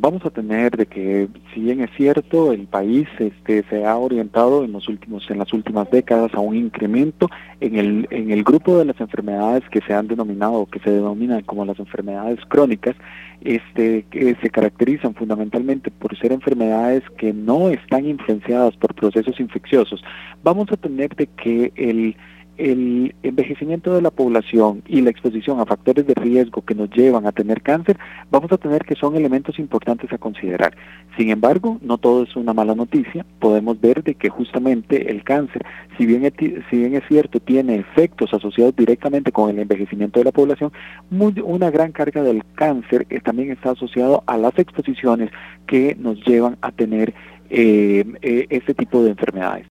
vamos a tener de que, si bien es cierto, el país se ha orientado en las últimas décadas a un incremento en el grupo de las enfermedades que se han denominado, que se denominan como las enfermedades crónicas, que se caracterizan fundamentalmente por ser enfermedades que no están influenciadas por procesos infecciosos. Vamos a tener de que el envejecimiento de la población y la exposición a factores de riesgo que nos llevan a tener cáncer, vamos a tener que son elementos importantes a considerar. Sin embargo, no todo es una mala noticia. Podemos ver de que justamente el cáncer, si bien es cierto, tiene efectos asociados directamente con el envejecimiento de la población, una gran carga del cáncer también está asociado a las exposiciones que nos llevan a tener este tipo de enfermedades.